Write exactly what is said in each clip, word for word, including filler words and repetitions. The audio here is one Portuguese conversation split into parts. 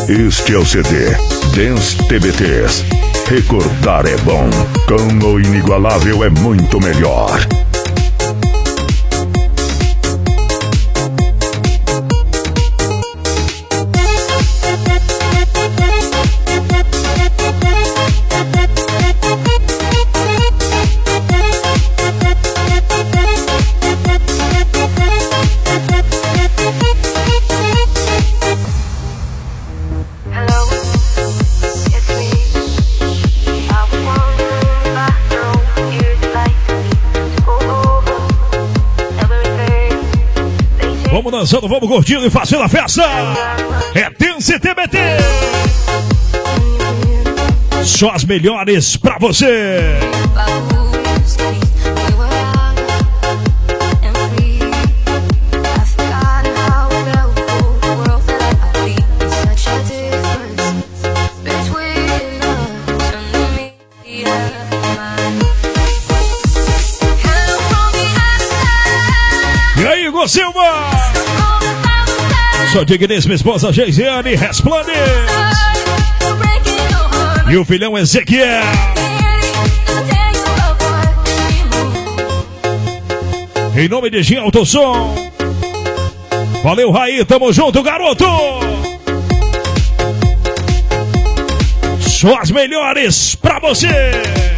Este é o C D Dance T B Ts. Recordar é bom, com o inigualável é muito melhor. Vamos dançando, vamos curtindo e fazendo a festa. É Dance T B T. Só as melhores pra você. E aí, Igor Silva? Sua digníssima esposa Geisiane Resplandes e o filhão Ezequiel. Em nome de Gin Autosom. Valeu, Raí, tamo junto, garoto. Só as melhores pra você.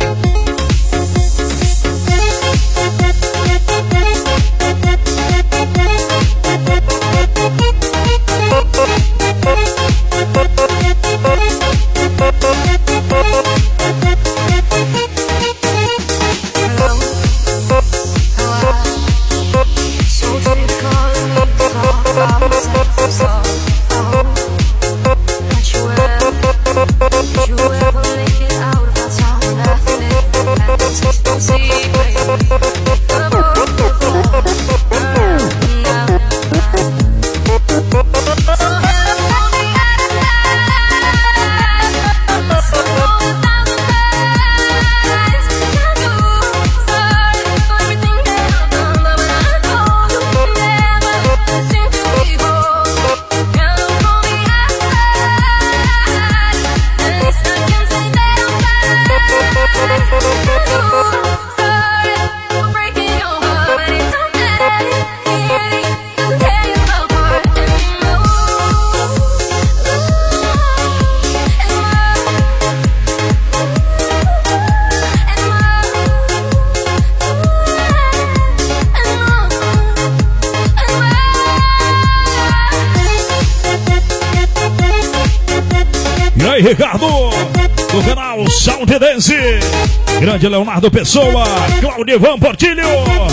E aí, Ricardo, do canal Sound Dance. Grande Leonardo Pessoa, Claudio Ivan Portilho,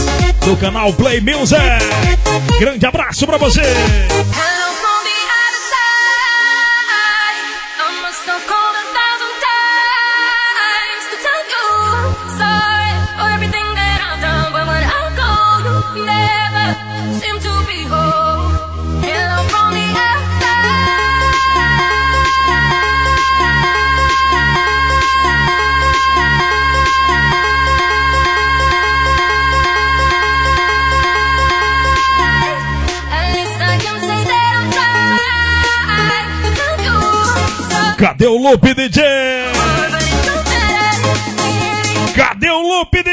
do canal Play Music. Grande abraço pra você. Cadê o loop, D J? Cadê o loop, D